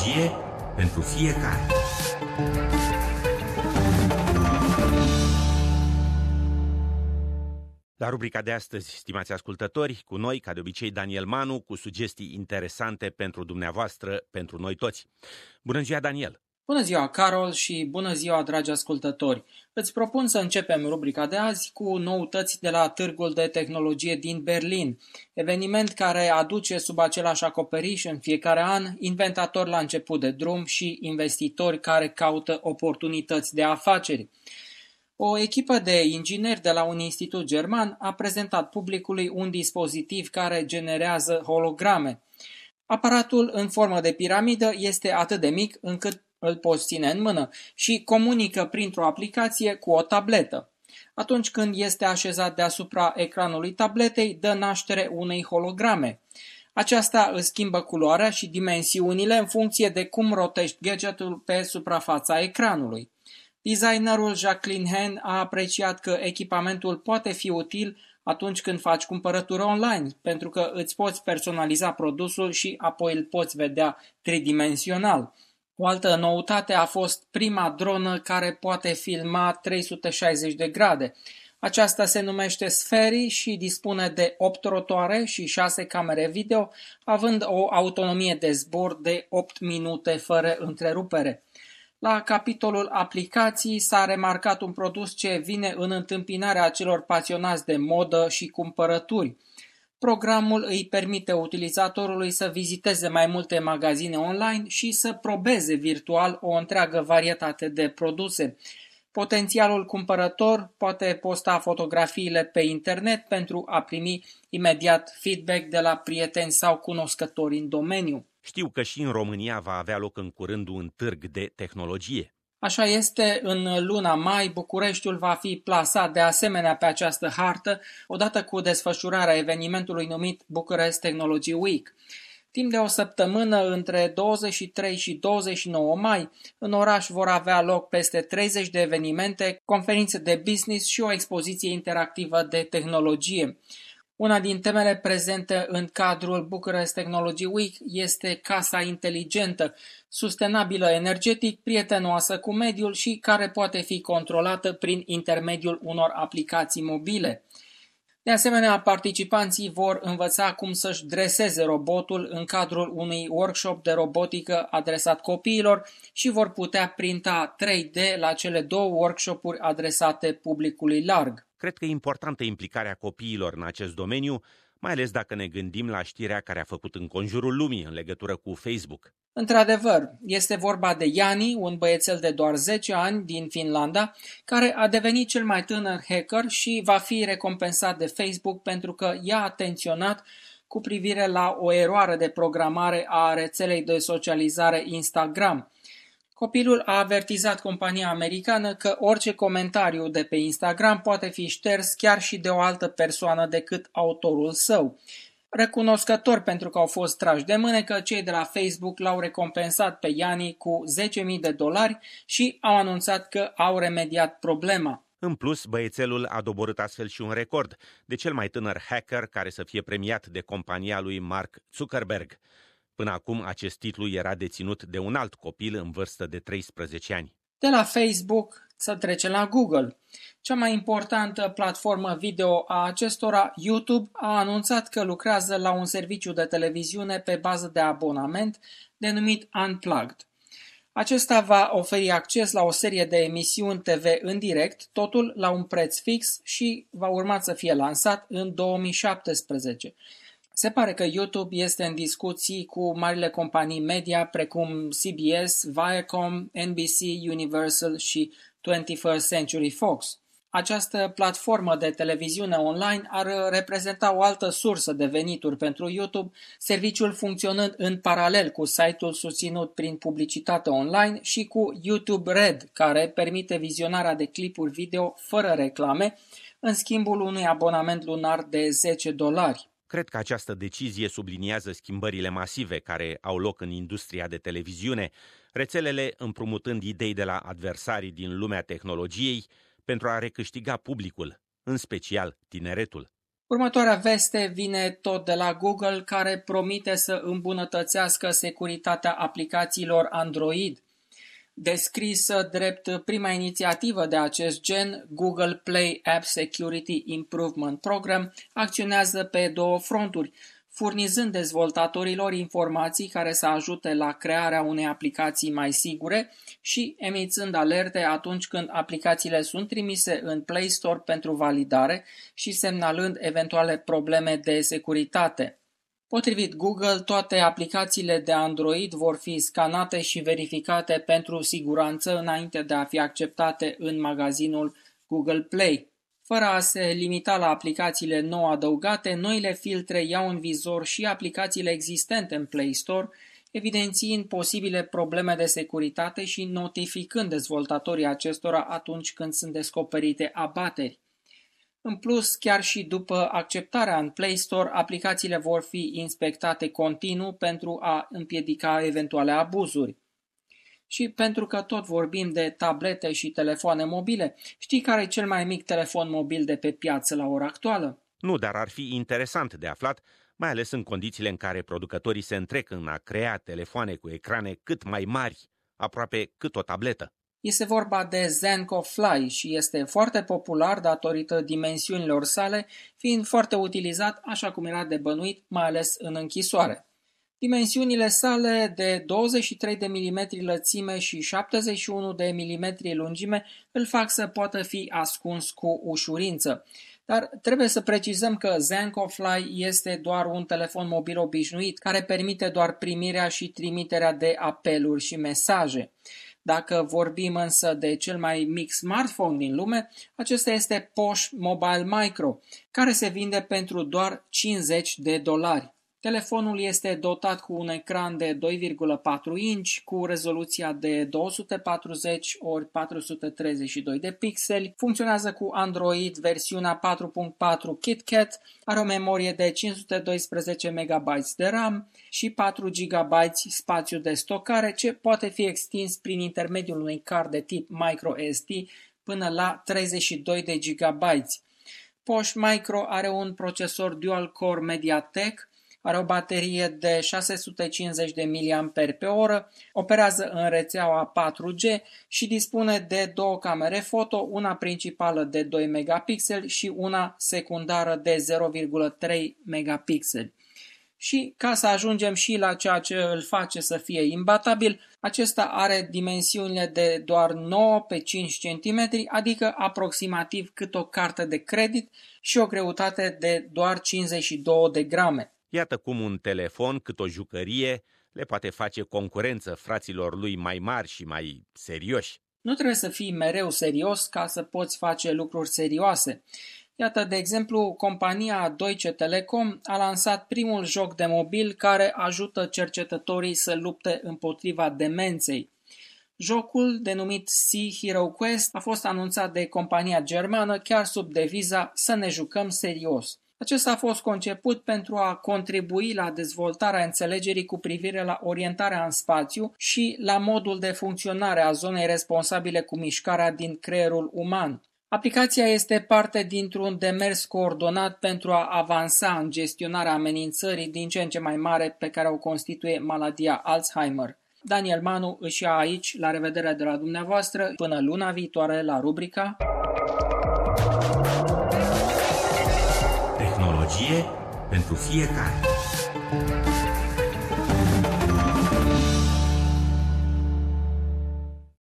tehnologie pentru fiecare. La rubrica de astăzi, stimați ascultători, cu noi, ca de obicei, Daniel Manu, cu sugestii interesante pentru dumneavoastră, pentru noi toți. Bună ziua, Daniel! Bună ziua, Carol, și bună ziua, dragi ascultători! Îți propun să începem rubrica de azi cu noutăți de la Târgul de Tehnologie din Berlin, eveniment care aduce sub același acoperiș în fiecare an inventatori la început de drum și investitori care caută oportunități de afaceri. O echipă de ingineri de la un institut german a prezentat publicului un dispozitiv care generează holograme. Aparatul în formă de piramidă este atât de mic încât îl poți ține în mână și comunică printr-o aplicație cu o tabletă. Atunci când este așezat deasupra ecranului tabletei, dă naștere unei holograme. Aceasta îți schimbă culoarea și dimensiunile în funcție de cum rotești gadgetul pe suprafața ecranului. Designerul Jacqueline Hen a apreciat că echipamentul poate fi util atunci când faci cumpărături online, pentru că îți poți personaliza produsul și apoi îl poți vedea tridimensional. O altă noutate a fost prima dronă care poate filma 360 de grade. Aceasta se numește Spheri și dispune de 8 rotoare și 6 camere video, având o autonomie de zbor de 8 minute fără întrerupere. La capitolul aplicații s-a remarcat un produs ce vine în întâmpinarea celor pasionați de modă și cumpărături. Programul îi permite utilizatorului să viziteze mai multe magazine online și să probeze virtual o întreagă varietate de produse. Potențialul cumpărător poate posta fotografiile pe internet pentru a primi imediat feedback de la prieteni sau cunoscători în domeniu. Știu că și în România va avea loc în curând un târg de tehnologie. Așa este, în luna mai, Bucureștiul va fi plasat de asemenea pe această hartă, odată cu desfășurarea evenimentului numit Bucharest Technology Week. Timp de o săptămână, între 23 și 29 mai, în oraș vor avea loc peste 30 de evenimente, conferințe de business și o expoziție interactivă de tehnologie. Una din temele prezente în cadrul Bucharest Technology Week este casa inteligentă, sustenabilă energetic, prietenoasă cu mediul și care poate fi controlată prin intermediul unor aplicații mobile. De asemenea, participanții vor învăța cum să-și dreseze robotul în cadrul unui workshop de robotică adresat copiilor și vor putea printa 3D la cele două workshopuri adresate publicului larg. Cred că e importantă implicarea copiilor în acest domeniu, mai ales dacă ne gândim la știrea care a făcut înconjurul lumii în legătură cu Facebook. Într-adevăr, este vorba de Jani, un băiețel de doar 10 ani din Finlanda, care a devenit cel mai tânăr hacker și va fi recompensat de Facebook pentru că i-a atenționat cu privire la o eroare de programare a rețelei de socializare Instagram. Copilul a avertizat compania americană că orice comentariu de pe Instagram poate fi șters chiar și de o altă persoană decât autorul său. Recunoscători pentru că au fost trași de mânecă, cei de la Facebook l-au recompensat pe Jani cu $10.000 și au anunțat că au remediat problema. În plus, băiețelul a doborât astfel și un record de cel mai tânăr hacker care să fie premiat de compania lui Mark Zuckerberg. Până acum, acest titlu era deținut de un alt copil în vârstă de 13 ani. De la Facebook să trecem la Google. Cea mai importantă platformă video a acestora, YouTube, a anunțat că lucrează la un serviciu de televiziune pe bază de abonament denumit Unplugged. Acesta va oferi acces la o serie de emisiuni TV în direct, totul la un preț fix și va urma să fie lansat în 2017. Se pare că YouTube este în discuții cu marile companii media precum CBS, Viacom, NBC, Universal și 21st Century Fox. Această platformă de televiziune online ar reprezenta o altă sursă de venituri pentru YouTube, serviciul funcționând în paralel cu site-ul susținut prin publicitate online și cu YouTube Red, care permite vizionarea de clipuri video fără reclame, în schimbul unui abonament lunar de $10. Cred că această decizie subliniază schimbările masive care au loc în industria de televiziune, rețelele împrumutând idei de la adversarii din lumea tehnologiei pentru a recâștiga publicul, în special tineretul. Următoarea veste vine tot de la Google, care promite să îmbunătățească securitatea aplicațiilor Android. Descrisă drept prima inițiativă de acest gen, Google Play App Security Improvement Program acționează pe două fronturi, furnizând dezvoltatorilor informații care să ajute la crearea unei aplicații mai sigure și emițând alerte atunci când aplicațiile sunt trimise în Play Store pentru validare și semnalând eventuale probleme de securitate. Potrivit Google, toate aplicațiile de Android vor fi scanate și verificate pentru siguranță înainte de a fi acceptate în magazinul Google Play. Fără a se limita la aplicațiile nou adăugate, noile filtre iau în vizor și aplicațiile existente în Play Store, evidențiind posibile probleme de securitate și notificând dezvoltatorii acestora atunci când sunt descoperite abateri. În plus, chiar și după acceptarea în Play Store, aplicațiile vor fi inspectate continuu pentru a împiedica eventuale abuzuri. Și pentru că tot vorbim de tablete și telefoane mobile, știi care e cel mai mic telefon mobil de pe piață la ora actuală? Nu, dar ar fi interesant de aflat, mai ales în condițiile în care producătorii se întrec în a crea telefoane cu ecrane cât mai mari, aproape cât o tabletă. Este vorba de Zenko Fly și este foarte popular datorită dimensiunilor sale, fiind foarte utilizat așa cum era de bănuit, mai ales în închisoare. Dimensiunile sale de 23 de mm lățime și 71 de mm lungime îl fac să poată fi ascuns cu ușurință. Dar trebuie să precizăm că Zenko Fly este doar un telefon mobil obișnuit, care permite doar primirea și trimiterea de apeluri și mesaje. Dacă vorbim însă de cel mai mic smartphone din lume, acesta este Posh Mobile Micro, care se vinde pentru doar $50. Telefonul este dotat cu un ecran de 2,4 inch cu rezoluția de 240 x 432 de pixeli, funcționează cu Android versiunea 4.4 KitKat, are o memorie de 512 MB de RAM și 4 GB spațiu de stocare, ce poate fi extins prin intermediul unui card de tip microSD până la 32 de GB. Posh Micro are un procesor dual-core MediaTek, are o baterie de 650 de mAh, operează în rețeaua 4G și dispune de două camere foto, una principală de 2 megapixeli și una secundară de 0,3 megapixeli. Și ca să ajungem și la ceea ce îl face să fie imbatabil, acesta are dimensiunile de doar 9 pe 5 cm, adică aproximativ cât o carte de credit și o greutate de doar 52 de grame. Iată cum un telefon, cât o jucărie, le poate face concurență fraților lui mai mari și mai serioși. Nu trebuie să fii mereu serios ca să poți face lucruri serioase. Iată, de exemplu, compania Deutsche Telekom a lansat primul joc de mobil care ajută cercetătorii să lupte împotriva demenței. Jocul, denumit Sea Hero Quest, a fost anunțat de compania germană chiar sub deviza "Să ne jucăm serios". Acesta a fost conceput pentru a contribui la dezvoltarea înțelegerii cu privire la orientarea în spațiu și la modul de funcționare a zonei responsabile cu mișcarea din creierul uman. Aplicația este parte dintr-un demers coordonat pentru a avansa în gestionarea amenințării din ce în ce mai mare pe care o constituie maladia Alzheimer. Daniel Manu își ia aici la revedere de la dumneavoastră până luna viitoare la rubrica Tehnologie pentru fiecare.